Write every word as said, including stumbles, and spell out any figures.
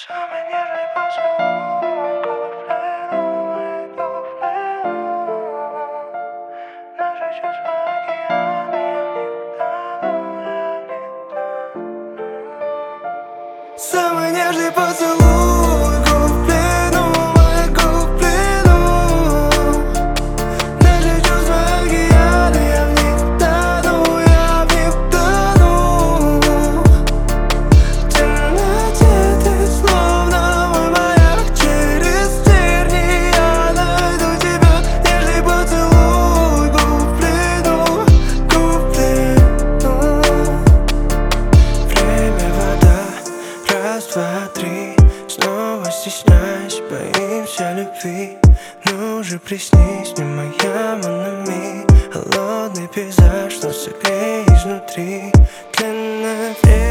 Самый нежный поцелуй, куплен, куплен. Наши чувства океаны, я в них тону, я в них тону. Самый нежный поцелуй, куплен, мой куплен. Наши чувства океаны, я в них тону, я в них тону. В темноте ты словно мой маяк, через тернии я найду тебя. Нежный поцелуй, куплен, куплен. Время, вода, раз, два, три. Снова стесняюсь, боимся любви. Ну же приснись мне, моя Монами. Холодный пейзаж, но согрей изнутри. Длинное время.